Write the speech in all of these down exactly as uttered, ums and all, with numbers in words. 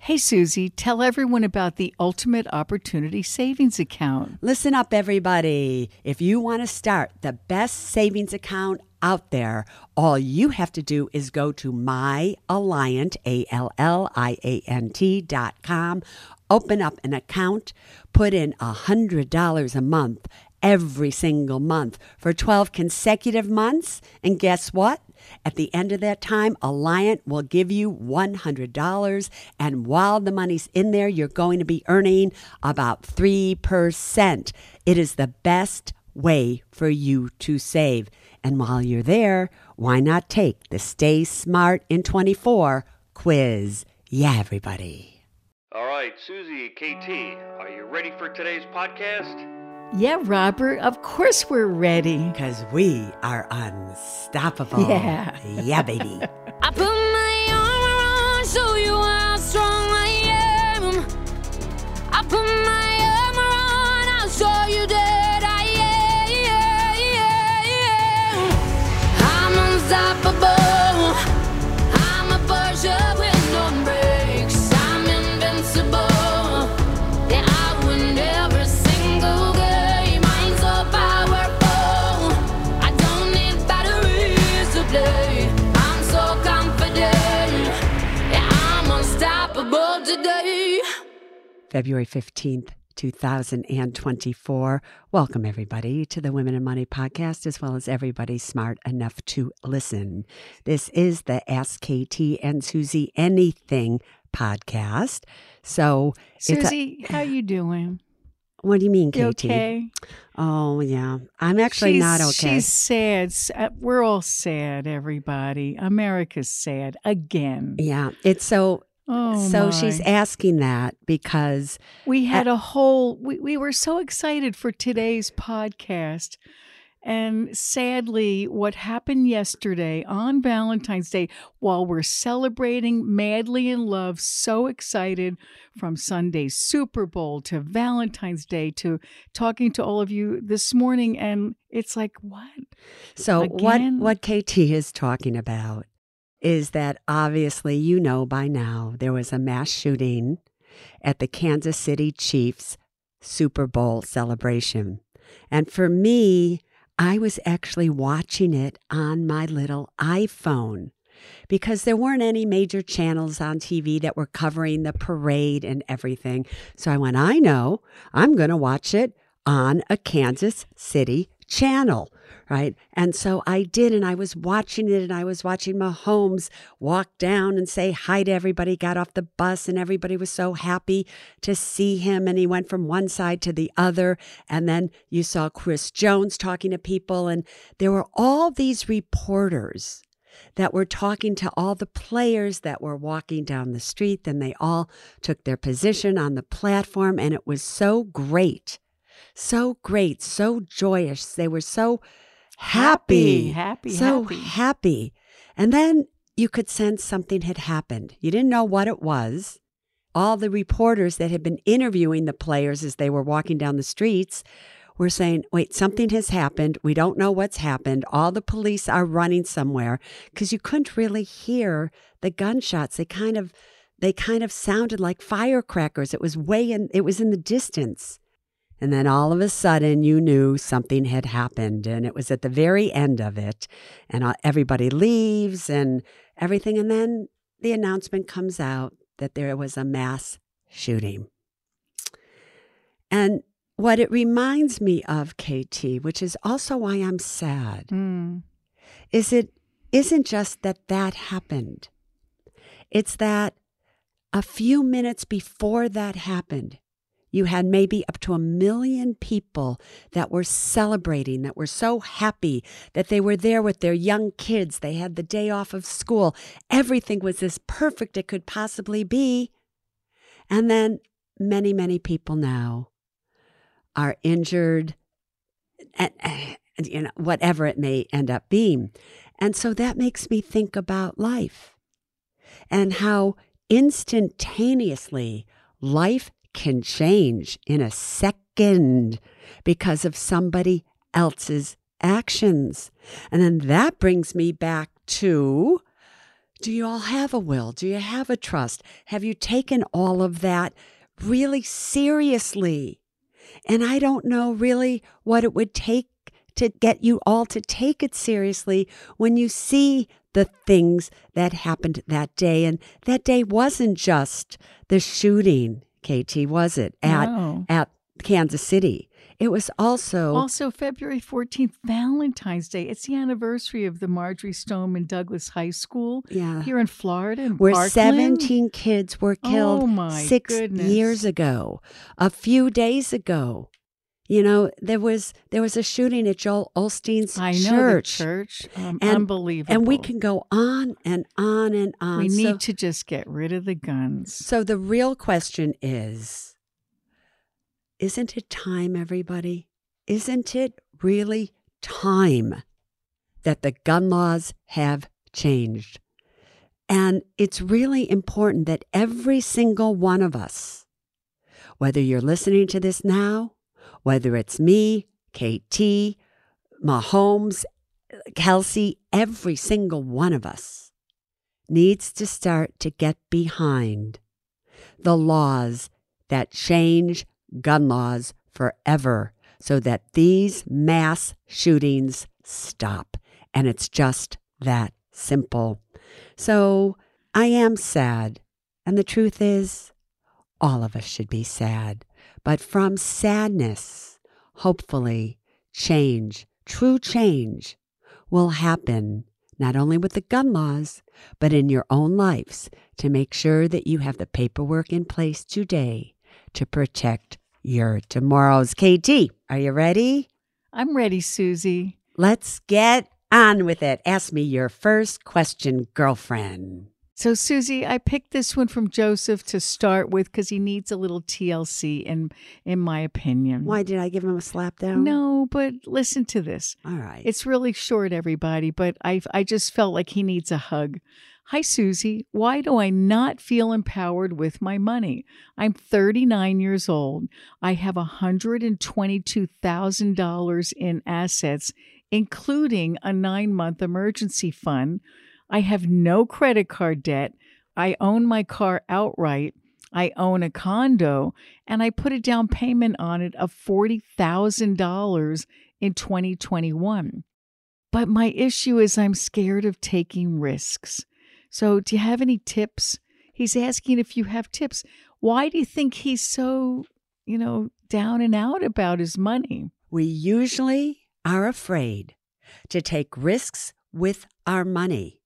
Hey, Susie, tell everyone about the Ultimate Opportunity Savings Account. Listen up, everybody. If you want to start the best savings account out there, all you have to do is go to myalliant, A L L I A N T dot com, open up an account, put in one hundred dollars a month every single month for twelve consecutive months, and guess what? At the end of that time, Alliant will give you one hundred dollars, and while the money's in there, you're going to be earning about three percent. It is the best way for you to save. And while you're there, why not take the Stay Smart in twenty-four quiz? Yeah, everybody. All right, Susie, K T, are you ready for today's podcast? Yeah, Robert, of course we're ready. Because we are unstoppable. Yeah. Yeah, baby. I put my armor on, show you how strong I am. I put my armor on, I'll show you that I am. I'm unstoppable. I'm a Porsche with no brakes. I'm invincible. Yeah, I win every single game. I'm so powerful. I don't need batteries to play. I'm so confident. Yeah, I'm unstoppable today. February fifteenth, two thousand twenty-four. Welcome, everybody, to the Women in Money podcast, as well as everybody smart enough to listen. This is the Ask K T and Susie Anything podcast. So, Susie, it's a, how you doing? what do you mean, You K T? okay? Oh, yeah. I'm actually she's, not okay. She's sad. S- uh, We're all sad, everybody. America's sad again. Yeah, it's so... Oh, so my. she's asking that because We had a whole, we, we were so excited for today's podcast. And sadly, what happened yesterday on Valentine's Day, while we're celebrating madly in love, so excited from Sunday's Super Bowl to Valentine's Day to talking to all of you this morning. And it's like, what? so what Again? what K T is talking about is that obviously you know by now there was a mass shooting at the Kansas City Chiefs Super Bowl celebration. And for me, I was actually watching it on my little iPhone because there weren't any major channels on T V that were covering the parade and everything. So I went, I know, I'm going to watch it on a Kansas City channel. Right. And so I did, and I was watching it, and I was watching Mahomes walk down and say hi to everybody, got off the bus, and everybody was so happy to see him. And he went from one side to the other. And then you saw Chris Jones talking to people, and there were all these reporters that were talking to all the players that were walking down the street, and they all took their position on the platform. And it was so great, so great, so joyous. They were so Happy, happy, so happy. happy. And then you could sense something had happened. You didn't know what it was. All the reporters that had been interviewing the players as they were walking down the streets were saying, wait, something has happened. We don't know what's happened. All the police are running somewhere, because you couldn't really hear the gunshots. They kind of, they kind of sounded like firecrackers. It was way in, it was in the distance. And then all of a sudden, you knew something had happened, and it was at the very end of it, and everybody leaves and everything. And then the announcement comes out that there was a mass shooting. And what it reminds me of, K T, which is also why I'm sad, Mm. is it isn't just that that happened. It's that a few minutes before that happened, you had maybe up to a million people that were celebrating, that were so happy that they were there with their young kids. They had the day off of school. Everything was as perfect it could possibly be. And then many, many people now are injured, and, and you know, whatever it may end up being. And so that makes me think about life and how instantaneously life can change in a second because of somebody else's actions. And then that brings me back to Do you all have a will? Do you have a trust? Have you taken all of that really seriously? And I don't know really what it would take to get you all to take it seriously when you see the things that happened that day. And that day wasn't just the shooting, K T, was it? At, No. at Kansas City. It was also... Also, February fourteenth, Valentine's Day. It's the anniversary of the Marjorie Stoneman Douglas High School yeah. here in Florida. In where Parkland. seventeen kids were killed Oh, my six goodness. years ago. A few days ago, you know, there was there was a shooting at Joel Osteen's I know church. the church. Um, And- unbelievable. And we can go on and on and on. We so, need to just get rid of the guns. so the real question is, isn't it time, everybody? Isn't it really time that the gun laws have changed? And it's really important that every single one of us, whether you're listening to this now, whether it's me, K T, Mahomes, Kelsey, every single one of us needs to start to get behind the laws that change gun laws forever so that these mass shootings stop. And it's just that simple. So I am sad. And the truth is, all of us should be sad. But from sadness, hopefully, change, true change, will happen not only with the gun laws, but in your own lives to make sure that you have the paperwork in place today to protect your tomorrows. K T, are you ready? I'm ready, Susie. Let's get on with it. Ask me your first question, girlfriend. So, Susie, I picked this one from Joseph to start with because he needs a little T L C, in, in my opinion. Why did I give him a slap down? No, but listen to this. All right. It's really short, everybody, but I I just felt like he needs a hug. Hi, Susie. Why do I not feel empowered with my money? I'm thirty-nine years old. I have one hundred twenty-two thousand dollars in assets, including a nine-month emergency fund. I have no credit card debt. I own my car outright. I own a condo, and I put a down payment on it of forty thousand dollars in twenty twenty-one. But my issue is I'm scared of taking risks. So do you have any tips? He's asking if you have tips. Why do you think he's so, you know, down and out about his money? We usually are afraid to take risks with our money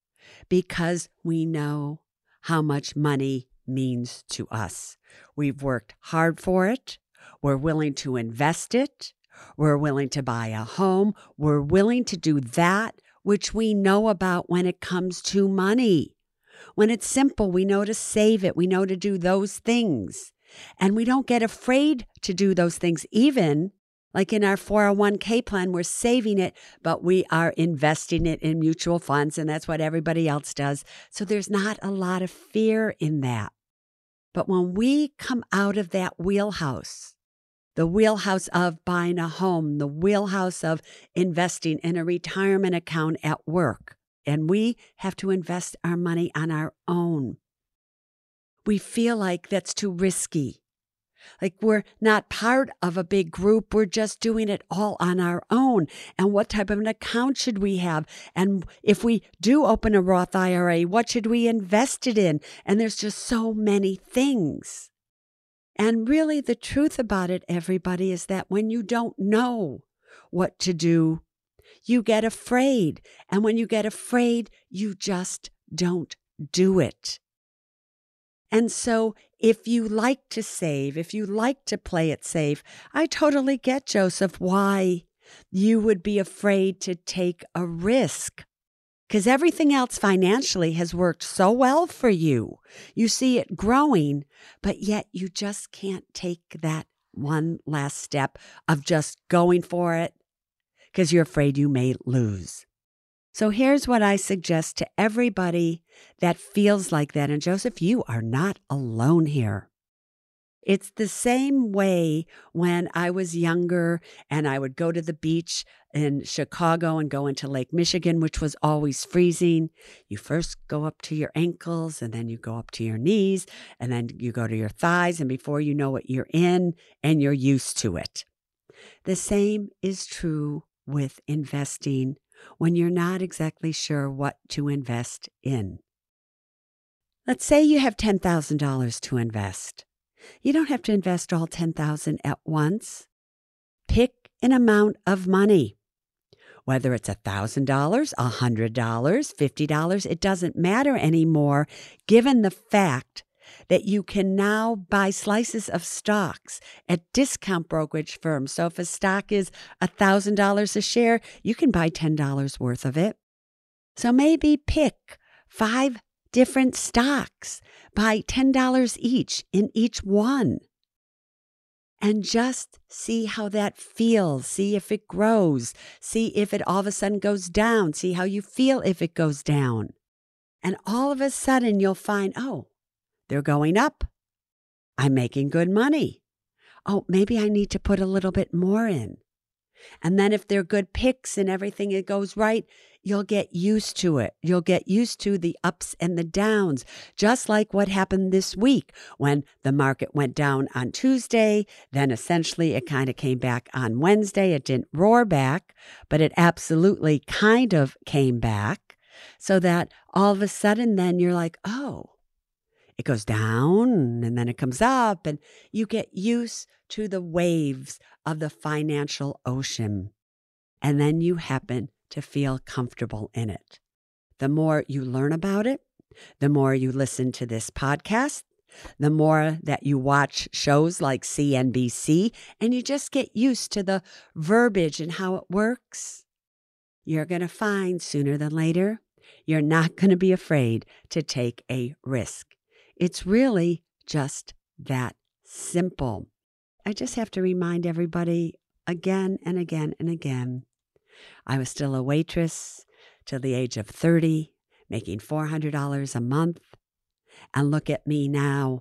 because we know how much money means to us. We've worked hard for it. We're willing to invest it. We're willing to buy a home. We're willing to do that which we know about when it comes to money. When it's simple, we know to save it. We know to do those things. And we don't get afraid to do those things. Even like in our four oh one k plan, we're saving it, but we are investing it in mutual funds, and that's what everybody else does. So there's not a lot of fear in that. But when we come out of that wheelhouse, the wheelhouse of buying a home, the wheelhouse of investing in a retirement account at work, and we have to invest our money on our own, we feel like that's too risky. Like we're not part of a big group. We're just doing it all on our own. And what type of an account should we have? And if we do open a Roth I R A, what should we invest it in? And there's just so many things. And really the truth about it, everybody, is that when you don't know what to do, you get afraid. And when you get afraid, you just don't do it. And so if you like to save, if you like to play it safe, I totally get, Joseph, why you would be afraid to take a risk. Because everything else financially has worked so well for you. You see it growing, but yet you just can't take that one last step of just going for it because you're afraid you may lose. So here's what I suggest to everybody that feels like that. And Joseph, you are not alone here. It's the same way when I was younger and I would go to the beach in Chicago and go into Lake Michigan, which was always freezing. You first go up to your ankles and then you go up to your knees and then you go to your thighs. And before you know it, you're in and you're used to it. The same is true with investing when you're not exactly sure what to invest in. Let's say you have ten thousand dollars to invest. You don't have to invest all ten thousand dollars at once. Pick an amount of money. Whether it's one thousand dollars, one hundred dollars, fifty dollars, it doesn't matter anymore, given the fact that you can now buy slices of stocks at discount brokerage firms. So if a stock is one thousand dollars a share, you can buy ten dollars worth of it. So maybe pick five different stocks, buy ten dollars each in each one. And just see how that feels. See if it grows. See if it all of a sudden goes down. See how you feel if it goes down. And all of a sudden you'll find, oh, they're going up. I'm making good money. Oh, maybe I need to put a little bit more in. And then if they're good picks and everything, it goes right, you'll get used to it. You'll get used to the ups and the downs, just like what happened this week when the market went down on Tuesday. Then essentially it kind of came back on Wednesday. It didn't roar back, but it absolutely kind of came back so that all of a sudden then you're like, oh, it goes down and then it comes up and you get used to the waves of the financial ocean. And then you happen to feel comfortable in it. The more you learn about it, the more you listen to this podcast, the more that you watch shows like C N B C, and you just get used to the verbiage and how it works, you're going to find sooner than later, you're not going to be afraid to take a risk. It's really just that simple. I just have to remind everybody again and again and again. I was still a waitress till the age of thirty, making four hundred dollars a month. And look at me now.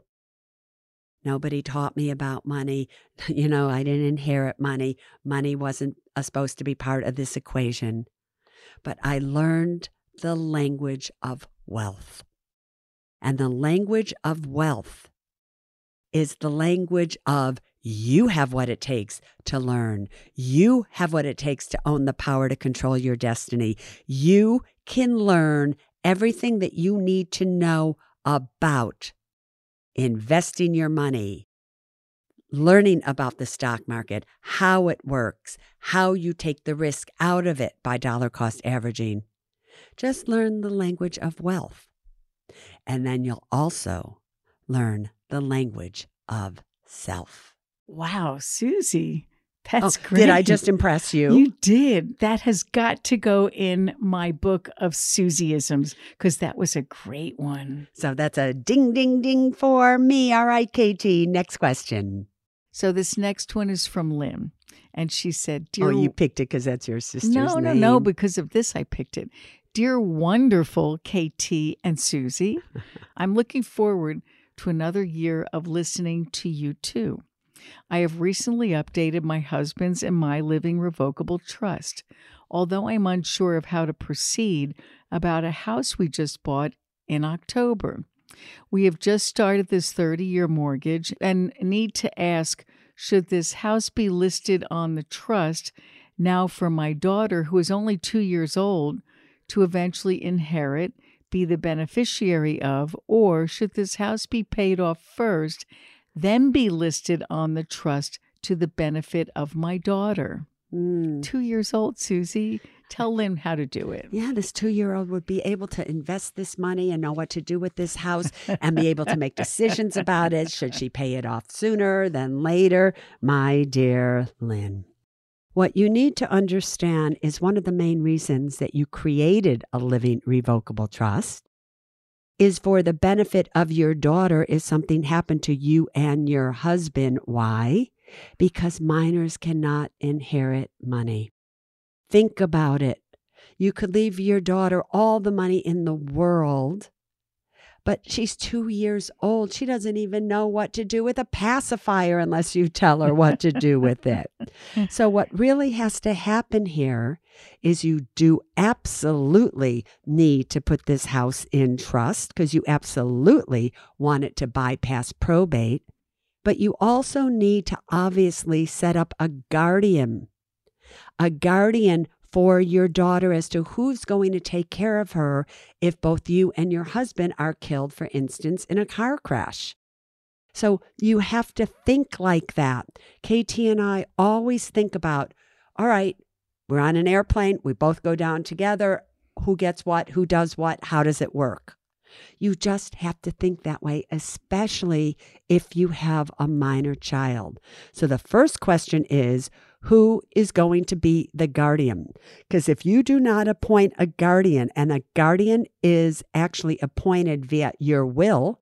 Nobody taught me about money. You know, I didn't inherit money. Money wasn't uh, supposed to be part of this equation. But I learned the language of wealth. And the language of wealth is the language of you have what it takes to learn. You have what it takes to own the power to control your destiny. You can learn everything that you need to know about investing your money, learning about the stock market, how it works, how you take the risk out of it by dollar cost averaging. Just learn the language of wealth. And then you'll also learn the language of self. Wow, Susie, that's oh, great. Did I just impress you? You did. That has got to go in my book of Susieisms because that was a great one. So that's a ding, ding, ding for me. All right, Katie, next question. So this next one is from Lynn. And she said, Dear... Oh, you picked it because that's your sister's no, name. No, no, no. Because of this, I picked it. Dear wonderful K T and Susie, I'm looking forward to another year of listening to you too. I have recently updated my husband's and my living revocable trust, although I'm unsure of how to proceed about a house we just bought in October. We have just started this thirty-year mortgage and need to ask, should this house be listed on the trust now for my daughter, who is only two years old, to eventually inherit, be the beneficiary of, or should this house be paid off first, then be listed on the trust to the benefit of my daughter? Mm. Two years old, Susie. Tell Lynn how to do it. Yeah, this two-year-old would be able to invest this money and know what to do with this house and be able to make decisions about it. Should she pay it off sooner than later? My dear Lynn, what you need to understand is one of the main reasons that you created a living revocable trust is for the benefit of your daughter if something happened to you and your husband. Why? Because minors cannot inherit money. Think about it. You could leave your daughter all the money in the world, but she's two years old. She doesn't even know what to do with a pacifier unless you tell her what to do with it. So what really has to happen here is you do absolutely need to put this house in trust because you absolutely want it to bypass probate. But you also need to obviously set up a guardian, a guardian for your daughter as to who's going to take care of her if both you and your husband are killed, for instance, in a car crash. So you have to think like that. Katie and I always think about, all right, we're on an airplane, we both go down together, who gets what, who does what, how does it work? You just have to think that way, especially if you have a minor child. So the first question is, who is going to be the guardian? Because if you do not appoint a guardian, and a guardian is actually appointed via your will,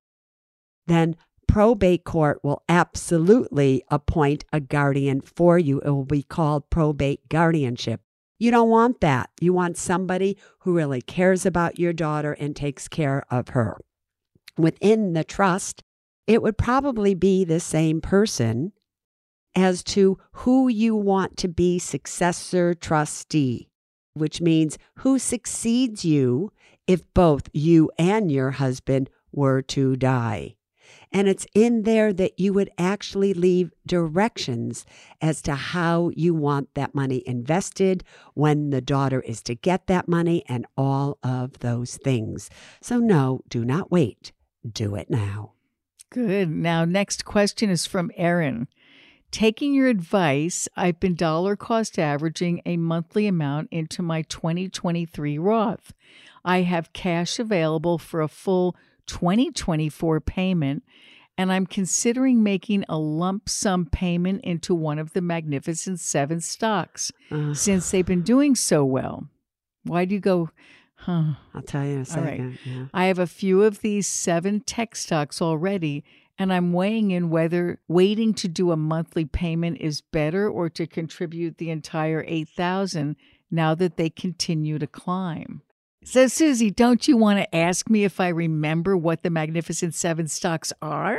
then probate court will absolutely appoint a guardian for you. It will be called probate guardianship. You don't want that. You want somebody who really cares about your daughter and takes care of her. Within the trust, it would probably be the same person as to who you want to be successor trustee, which means who succeeds you if both you and your husband were to die. And it's in there that you would actually leave directions as to how you want that money invested, when the daughter is to get that money, and all of those things. So no, do not wait. Do it now. Good. Now, next question is from Erin. Taking your advice, I've been dollar cost averaging a monthly amount into my twenty twenty-three Roth. I have cash available for a full twenty twenty-four payment, and I'm considering making a lump sum payment into one of the Magnificent Seven stocks uh, since they've been doing so well. Why do you go, huh? I'll tell you in a second. All right. Yeah. I have a few of these seven tech stocks already, and I'm weighing in whether waiting to do a monthly payment is better or to contribute the entire eight thousand dollars now that they continue to climb. So, Susie, don't you want to ask me if I remember what the Magnificent Seven stocks are?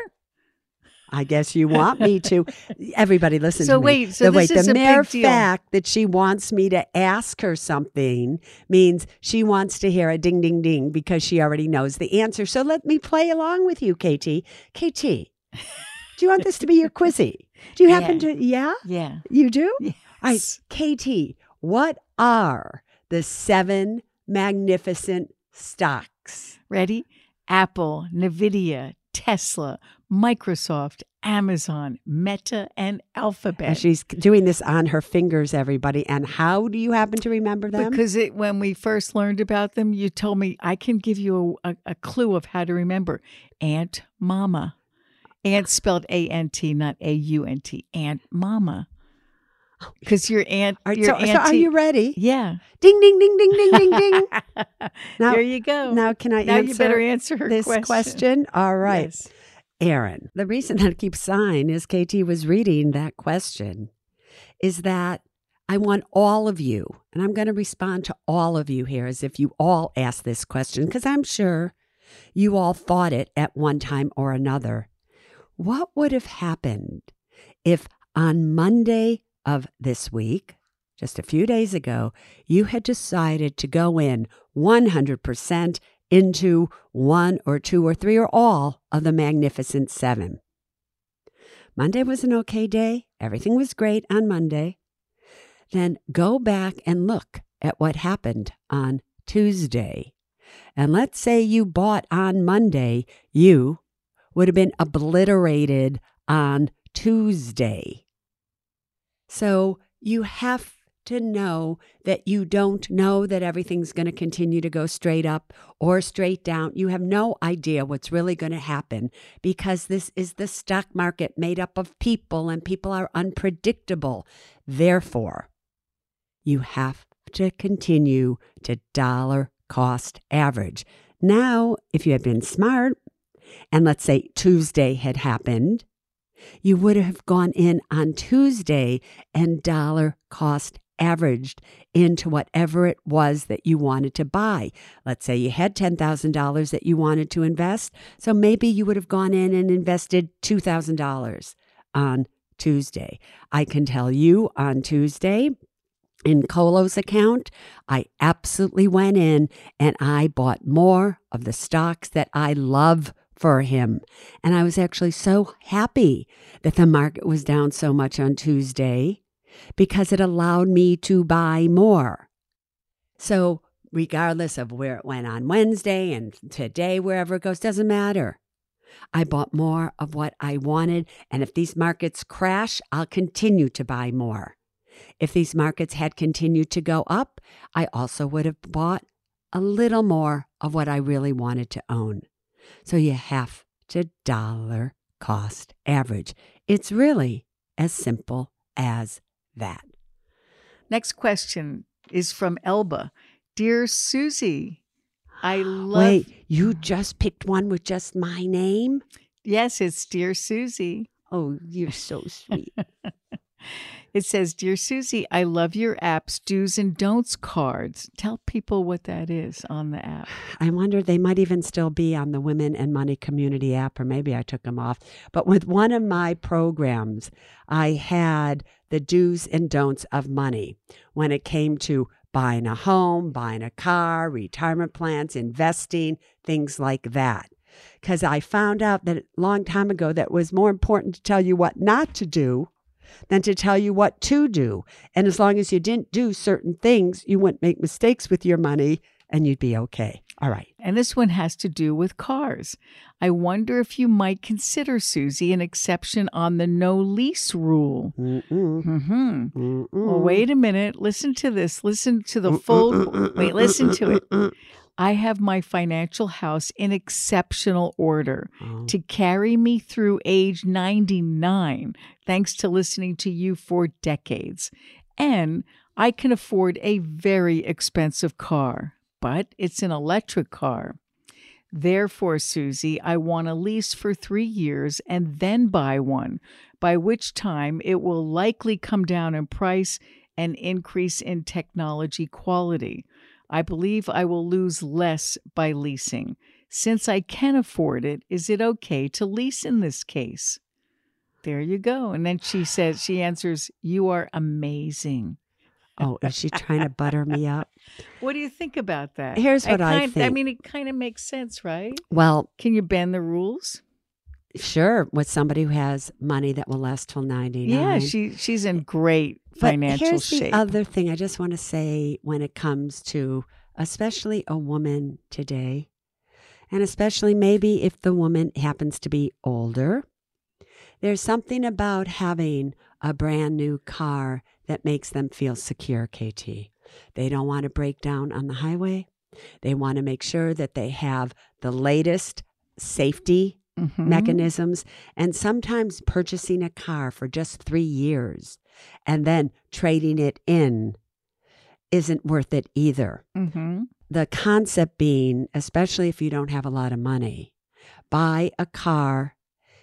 I guess you want me to. Everybody listen so to me. Wait, so the, this wait, is the a mere big deal. fact that she wants me to ask her something means she wants to hear a ding, ding, ding because she already knows the answer. So let me play along with you, Katie. Katie, do you want this to be your quizzy? Do you happen Yeah. to? Yeah? Yeah. You do? Yes. All right, Katie, what are the seven magnificent stocks? Ready? Apple, NVIDIA, Tesla, Microsoft, Amazon, Meta, and Alphabet. And she's doing this on her fingers, everybody. And how do you happen to remember them? Because it, when we first learned about them, you told me I can give you a, a, a clue of how to remember. Aunt Mama. Aunt spelled A N T, not A U N T. Aunt Mama. Because your aunt, All right, your so, auntie, so are you ready? Yeah. Ding, ding, ding, ding, ding, ding, ding. Now, there you go. Now, can I now answer you better answer her this question. question? All right. Yes. Aaron, the reason that I keep sighing is K T was reading that question, is that I want all of you, and I'm going to respond to all of you here as if you all asked this question, because I'm sure you all thought it at one time or another. What would have happened if on Monday of this week, just a few days ago, you had decided to go in one hundred percent into one or two or three or all of the Magnificent Seven? Monday was an okay day. Everything was great on Monday. Then go back and look at what happened on Tuesday. And let's say you bought on Monday, you would have been obliterated on Tuesday. So you have to know that you don't know that everything's going to continue to go straight up or straight down. You have no idea what's really going to happen because this is the stock market made up of people and people are unpredictable. Therefore, you have to continue to dollar cost average. Now, if you had been smart, and let's say Tuesday had happened, you would have gone in on Tuesday and dollar cost averaged into whatever it was that you wanted to buy. Let's say you had ten thousand dollars that you wanted to invest. So maybe you would have gone in and invested two thousand dollars on Tuesday. I can tell you on Tuesday, in Colo's account, I absolutely went in and I bought more of the stocks that I love for him. And I was actually so happy that the market was down so much on Tuesday because it allowed me to buy more. So regardless of where it went on Wednesday and today, wherever it goes, doesn't matter. I bought more of what I wanted. And if these markets crash, I'll continue to buy more. If these markets had continued to go up, I also would have bought a little more of what I really wanted to own. So you have to dollar cost average. It's really as simple as that. Next question is from Elba. Dear Susie, I love... Wait, you just picked one with just my name? Yes, it's Dear Susie. Oh, you're so sweet. It says, Dear Susie, I love your app's do's and don'ts cards. Tell people what that is on the app. I wonder, they might even still be on the Women and Money Community app, or maybe I took them off. But with one of my programs, I had the do's and don'ts of money when it came to buying a home, buying a car, retirement plans, investing, things like that. Because I found out that a long time ago that it was more important to tell you what not to do than to tell you what to do. And as long as you didn't do certain things, you wouldn't make mistakes with your money and you'd be okay. All right. And this one has to do with cars. I wonder if you might consider, Susie, an exception on the no lease rule. Mm-mm. Mm-hmm. Mm-mm. Well, wait a minute. Listen to this. Listen to the full. Wait, listen to it. I have my financial house in exceptional order Oh. to carry me through age ninety-nine, thanks to listening to you for decades. And I can afford a very expensive car, but it's an electric car. Therefore, Susie, I want a lease for three years and then buy one, by which time it will likely come down in price and increase in technology quality. I believe I will lose less by leasing. Since I can afford it, is it okay to lease in this case? There you go. And then she says, she answers, you are amazing. Oh, is she trying to butter me up? What do you think about that? Here's what I kind, think. I mean, it kind of makes sense, right? Well, Can you bend the rules? sure, with somebody who has money that will last till ninety-nine. Yeah, she she's in great But financial here's shape. the other thing I just want to say when it comes to especially a woman today, and especially maybe if the woman happens to be older, there's something about having a brand new car that makes them feel secure, K T. They don't want to break down on the highway. They want to make sure that they have the latest safety Mhm. mechanisms, and sometimes purchasing a car for just three years and then trading it in isn't worth it either. Mhm. The concept being, especially if you don't have a lot of money, buy a car,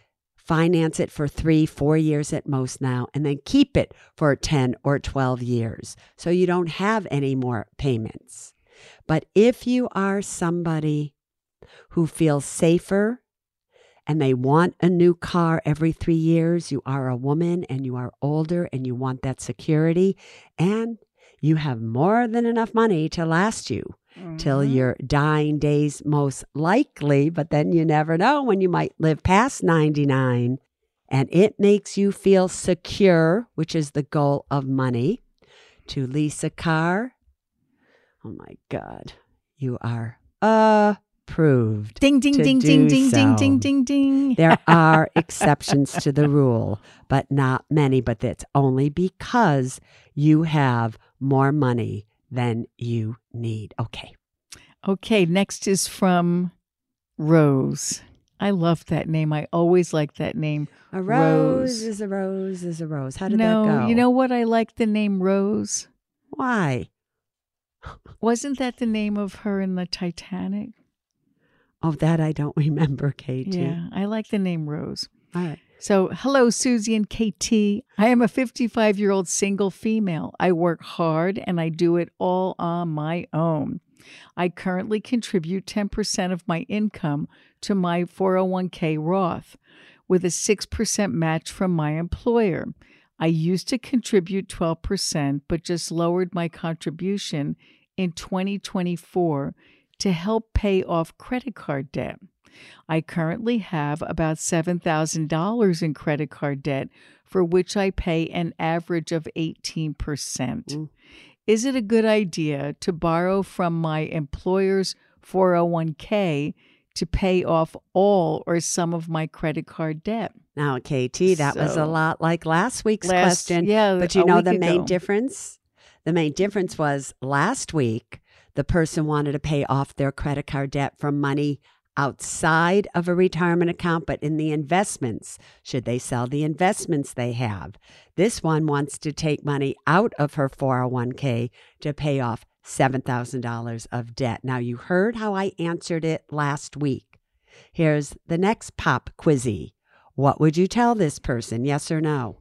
finance it for three, four years at most now, and then keep it for ten or twelve years so you don't have any more payments. But if you are somebody who feels safer and they want a new car every three years, you are a woman and you are older and you want that security, and you have more than enough money to last you till Mhm. your dying days, most likely, but then you never know when you might live past ninety-nine, and it makes you feel secure, which is the goal of money, to lease a car. Oh my God, you are approved. Ding, ding, to ding, do ding, ding, ding, so. ding, ding, ding. There are exceptions to the rule, but not many. But that's only because you have more money than you need. Okay. Okay, next is from Rose. I love that name. I always like that name. A rose, Rose. is a rose is a rose. How did no, that go? you know what? I like the name Rose. Why? Wasn't that the name of her in the Titanic? Oh, that I don't remember, Katie. Yeah, I like the name Rose. All right. So, hello, Susie and K T. I am a fifty-five-year-old single female. I work hard and I do it all on my own. I currently contribute ten percent of my income to my four oh one k Roth with a six percent match from my employer. I used to contribute twelve percent, but just lowered my contribution in twenty twenty-four to help pay off credit card debt. I currently have about seven thousand dollars in credit card debt, for which I pay an average of eighteen percent. Mm. Is it a good idea to borrow from my employer's four oh one k to pay off all or some of my credit card debt? Now, K T, that so, was a lot like last week's last, question. Yeah, but you know the ago. main difference? The main difference was last week, the person wanted to pay off their credit card debt from money outside of a retirement account, but in the investments, should they sell the investments they have. This one wants to take money out of her four oh one k to pay off seven thousand dollars of debt. Now, you heard how I answered it last week. Here's the next pop quizzy. What would you tell this person, yes or no?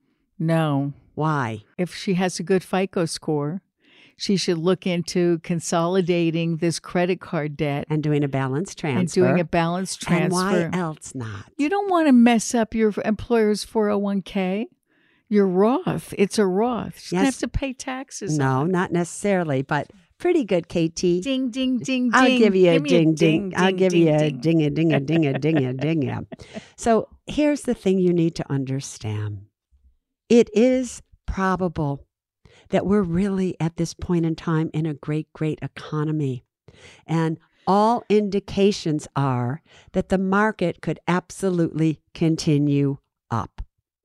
No. Why? If she has a good FICO score, she should look into consolidating this credit card debt. And doing a balance transfer. And doing a balance transfer. And why else not? You don't want to mess up your employer's four oh one k. Your Roth. It's a Roth. She's yes. going to have to pay taxes. No, not necessarily, but pretty good, K T. Ding, ding, ding, I'll ding. give you a give ding, a ding, ding. I'll ding, give ding, you a ding. ding, a ding, a ding, a ding, a ding, a So here's the thing you need to understand. It is probable that we're really at this point in time in a great, great economy. And all indications are that the market could absolutely continue up.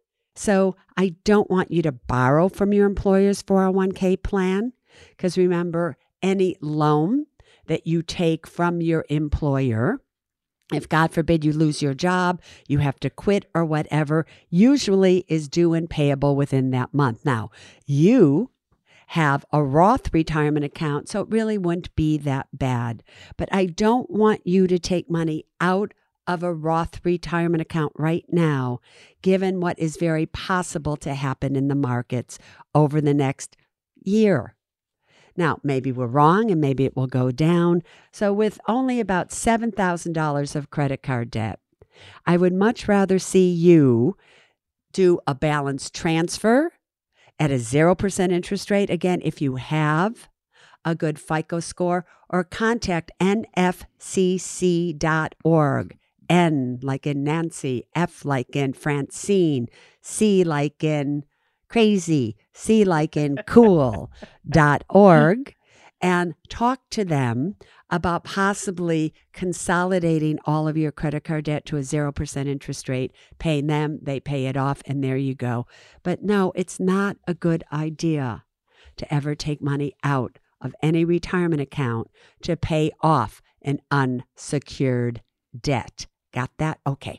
So I don't want you to borrow from your employer's four oh one k plan, because remember, any loan that you take from your employer, if God forbid you lose your job, you have to quit or whatever, usually is due and payable within that month. Now, you have a Roth retirement account, so it really wouldn't be that bad. But I don't want you to take money out of a Roth retirement account right now, given what is very possible to happen in the markets over the next year. Now, maybe we're wrong and maybe it will go down. So with only about seven thousand dollars of credit card debt, I would much rather see you do a balance transfer at a zero percent interest rate. Again, if you have a good FICO score, or contact N F C C dot org. N like in Nancy, F like in Francine, C like in crazy, C like in cool dot org, and talk to them about possibly consolidating all of your credit card debt to a zero percent interest rate, paying them, they pay it off, and there you go. But no, it's not a good idea to ever take money out of any retirement account to pay off an unsecured debt. Got that? Okay.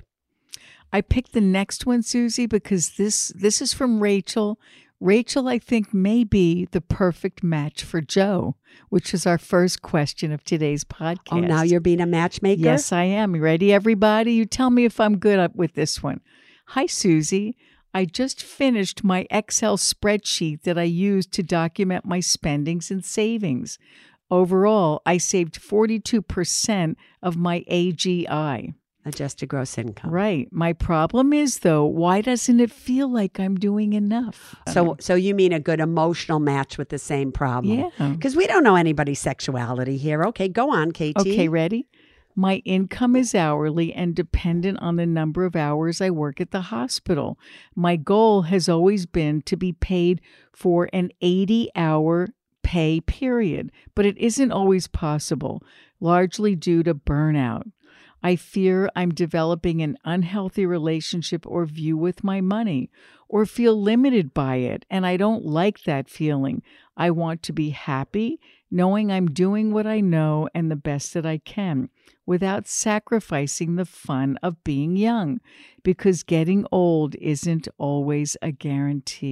I picked the next one, Susie, because this this is from Rachel. Rachel, I think, may be the perfect match for Joe, which is our first question of today's podcast. Oh, now you're being a matchmaker? Yes, I am. You ready, everybody? You tell me if I'm good up with this one. Hi, Susie. I just finished my Excel spreadsheet that I used to document my spendings and savings. Overall, I saved forty-two percent of my A G I. Adjusted gross income. Right. My problem is, though, why doesn't it feel like I'm doing enough? So so you mean a good emotional match with the same problem? Yeah. Because we don't know anybody's sexuality here. Okay, go on, K T. Okay, ready? My income is hourly and dependent on the number of hours I work at the hospital. My goal has always been to be paid for an eighty-hour pay period, but it isn't always possible, largely due to burnout. I fear I'm developing an unhealthy relationship or view with my money, or feel limited by it, and I don't like that feeling. I want to be happy, knowing I'm doing what I know and the best that I can, without sacrificing the fun of being young, because getting old isn't always a guarantee.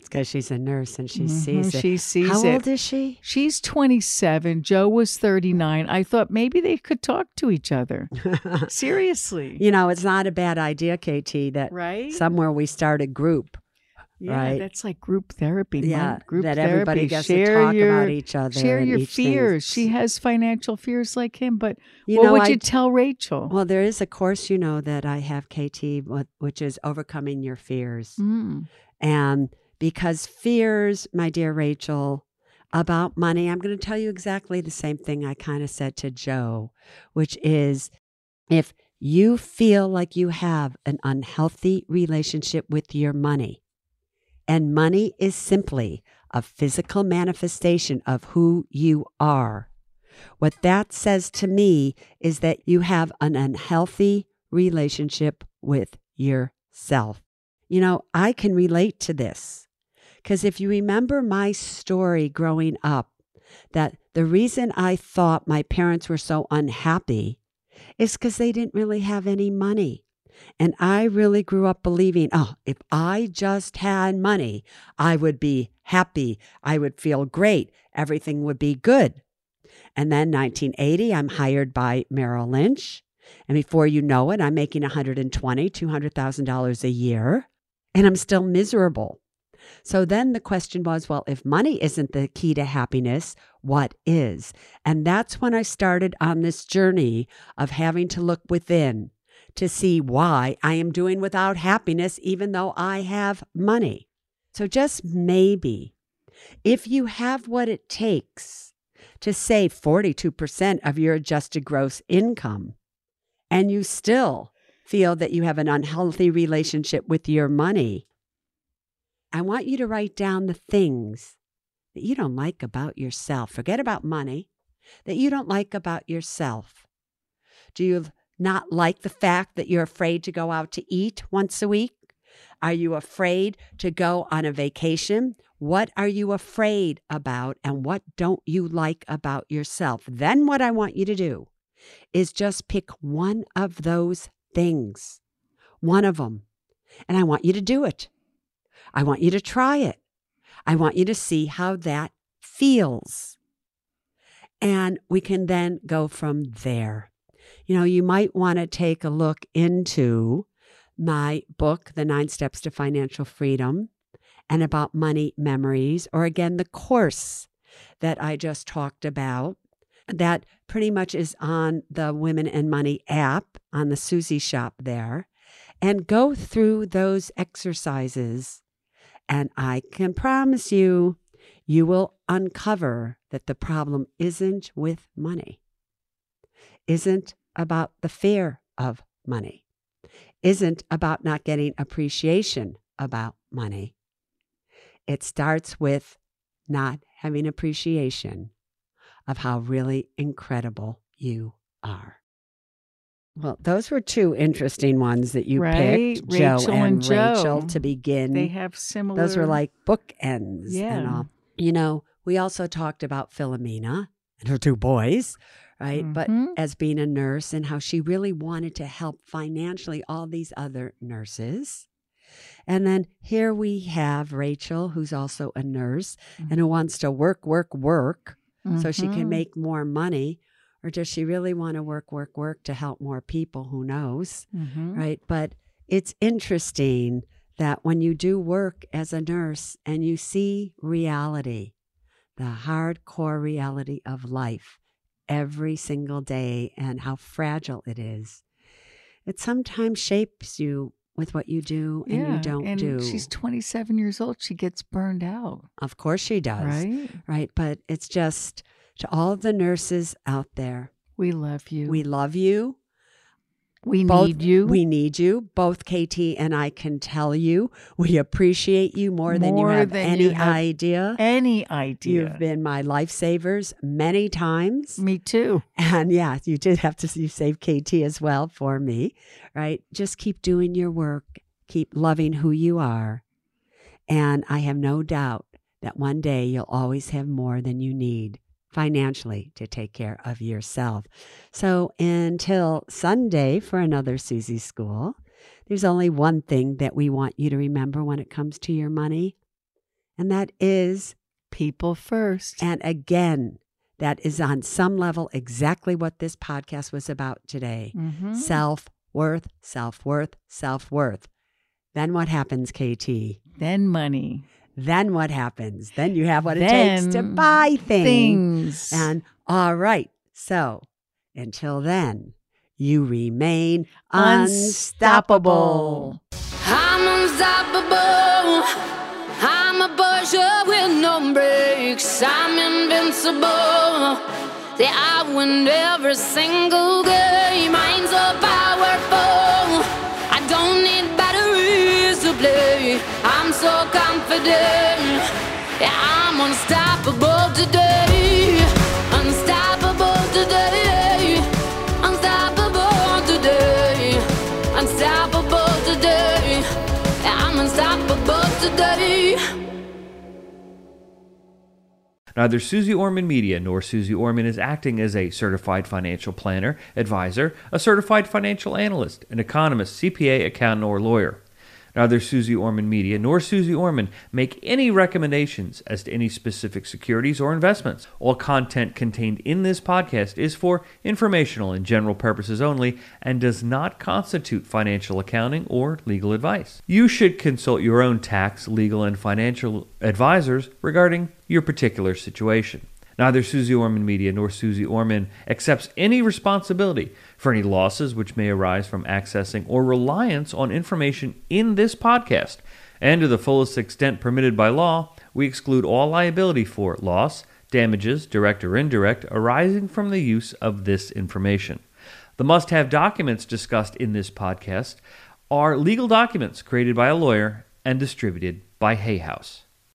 because she's a nurse and she Mhm, sees it. she sees How it. old is she? She's twenty-seven. Joe was thirty-nine. I thought maybe they could talk to each other. Seriously. You know, it's not a bad idea, K T, that Right? somewhere we start a group. Yeah, right? that's like group therapy. Yeah, Mon- group that therapy. everybody gets share to talk your, about each other. Share and your each thing. fears. She has financial fears like him, but You what know, would I- you tell Rachel? Well, there is a course, you know, that I have, K T, what- which is Overcoming Your Fears. Mm. And because fears, my dear Rachel, about money, I'm going to tell you exactly the same thing I kind of said to Joe, which is if you feel like you have an unhealthy relationship with your money, and money is simply a physical manifestation of who you are, what that says to me is that you have an unhealthy relationship with yourself. You know, I can relate to this because if you remember my story growing up, that the reason I thought my parents were so unhappy is because they didn't really have any money. And I really grew up believing, oh, if I just had money, I would be happy. I would feel great. Everything would be good. And then nineteen eighty, I'm hired by Merrill Lynch. And before you know it, I'm making one hundred twenty thousand dollars, two hundred thousand dollars a year. And I'm still miserable. So then the question was, well, if money isn't the key to happiness, what is? And that's when I started on this journey of having to look within to see why I am doing without happiness, even though I have money. So just maybe, if you have what it takes to save forty-two percent of your adjusted gross income, and you still feel that you have an unhealthy relationship with your money, I want you to write down the things that you don't like about yourself. Forget about money, that you don't like about yourself. Do you not like the fact that you're afraid to go out to eat once a week? Are you afraid to go on a vacation? What are you afraid about and what don't you like about yourself? Then what I want you to do is just pick one of those things, one of them, and I want you to do it. I want you to try it. I want you to see how that feels. And we can then go from there. You know, you might want to take a look into my book, The Nine Steps to Financial Freedom, and about money memories, or again, the course that I just talked about that pretty much is on the Women and Money app on the Susie shop there, and go through those exercises. And I can promise you, you will uncover that the problem isn't with money, isn't about the fear of money, isn't about not getting appreciation about money. It starts with not having appreciation of how really incredible you are. Well, those were two interesting ones that you Right? picked, Joe Rachel and, and Joe. Rachel, to begin. They have similar. Those were like bookends Yeah. and all. You know, we also talked about Philomena and her two boys, right? Mhm. But as being a nurse and how she really wanted to help financially all these other nurses. And then here we have Rachel, who's also a nurse and who wants to work, work, work so she can Mhm. make more money. Or does she really want to work, work, work to help more people? Who knows, Mhm. right? But it's interesting that when you do work as a nurse and you see reality, the hardcore reality of life every single day and how fragile it is, it sometimes shapes you with what you do and Yeah, you don't and do. she's twenty-seven years old. She gets burned out, Of course she does, right? right? But it's just to all of the nurses out there, We love you. we love you. We Both, need you. We need you. Both K T and I can tell you we appreciate you more, than you More have than any you have idea. Any idea? You've been my lifesavers many times. Me too. And yeah, you did have to you save K T as well for me, right? Just keep doing your work. Keep loving who you are. And I have no doubt that one day you'll always have more than you need financially to take care of yourself. So until Sunday for another Susie School, there's only one thing that we want you to remember when it comes to your money. and that is people first. And again, that is on some level exactly what this podcast was about today. Mm-hmm. Self-worth, self-worth, self-worth. Then what happens, K T? Then money. Then what happens? Then you have what it Then takes to buy things. Things. And all right, so until then, you remain unstoppable. Unstoppable. I'm unstoppable. I'm a Porsche with no brakes. I'm invincible. See, I win every single game. I'm so powerful. I don't need batteries to play. I'm so confident. Yeah, I'm unstoppable today. Unstoppable today. Unstoppable today. Unstoppable today. Yeah, I'm unstoppable today. Neither Susie Orman Media nor Susie Orman is acting as a certified financial planner, advisor, a certified financial analyst, an economist, C P A, accountant, or lawyer. Neither Susie Orman Media nor Susie Orman make any recommendations as to any specific securities or investments. All content contained in this podcast is for informational and general purposes only and does not constitute financial accounting or legal advice. You should consult your own tax, legal, and financial advisors regarding your particular situation. Neither Susie Orman Media nor Susie Orman accepts any responsibility for any losses which may arise from accessing or reliance on information in this podcast. And to the fullest extent permitted by law, we exclude all liability for loss, damages, direct or indirect, arising from the use of this information. The must-have documents discussed in this podcast are legal documents created by a lawyer and distributed by Hay House.